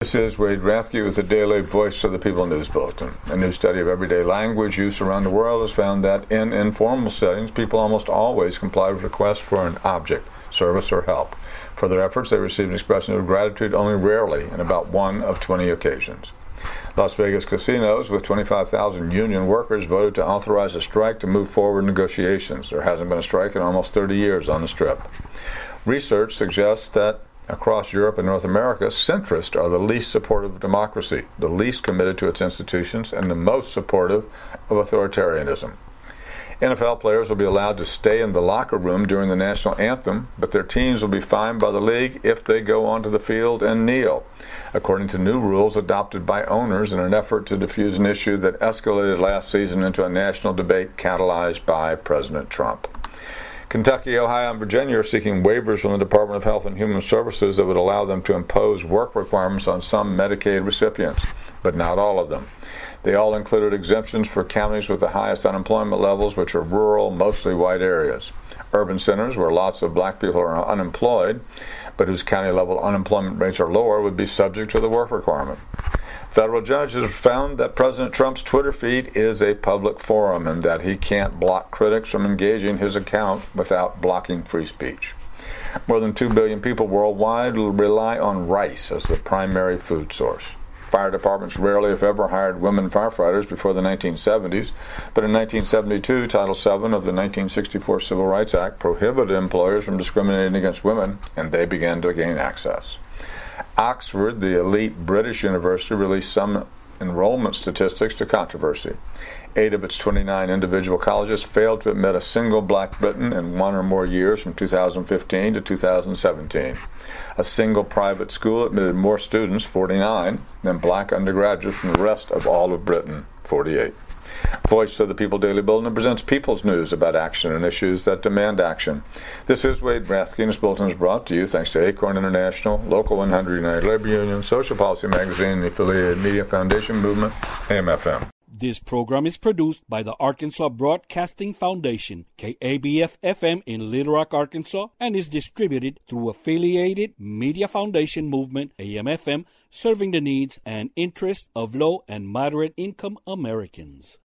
This is Wade Rathke with the Daily Voice of the People News Bulletin. A new study of everyday language use around the world has found that in informal settings, people almost always comply with requests for an object, service, or help. For their efforts, they receive an expression of gratitude only rarely, in about 1 of 20 occasions. Las Vegas casinos, with 25,000 union workers, voted to authorize a strike to move forward negotiations. There hasn't been a strike in almost 30 years on the Strip. Research suggests that across Europe and North America, centrists are the least supportive of democracy, the least committed to its institutions, and the most supportive of authoritarianism. NFL players will be allowed to stay in the locker room during the national anthem, but their teams will be fined by the league if they go onto the field and kneel, according to new rules adopted by owners in an effort to defuse an issue that escalated last season into a national debate catalyzed by President Trump. Kentucky, Ohio, and Virginia are seeking waivers from the Department of Health and Human Services that would allow them to impose work requirements on some Medicaid recipients, but not all of them. They all included exemptions for counties with the highest unemployment levels, which are rural, mostly white areas. Urban centers where lots of black people are unemployed, but whose county-level unemployment rates are lower, would be subject to the work requirement. Federal judges found that President Trump's Twitter feed is a public forum and that he can't block critics from engaging his account without blocking free speech. More than 2 billion people worldwide rely on rice as the primary food source. Fire departments rarely, if ever, hired women firefighters before the 1970s, but in 1972, Title VII of the 1964 Civil Rights Act prohibited employers from discriminating against women, and they began to gain access. Oxford, the elite British university, released some enrollment statistics to controversy. 8 of its 29 individual colleges failed to admit a single black Briton in 1 or more years from 2015 to 2017. A single private school admitted more students, 49, than black undergraduates from the rest of all of Britain, 48. Voice of the People Daily Bulletin presents People's News about action and issues that demand action. This is Wade Rathke, and this bulletin is brought to you thanks to Acorn International, Local 100 United Labor Union, Social Policy Magazine, and the affiliated Media Foundation Movement, AM/FM. This program is produced by the Arkansas Broadcasting Foundation, KABF-FM in Little Rock, Arkansas, and is distributed through affiliated Media Foundation Movement, AM/FM, serving the needs and interests of low and moderate income Americans.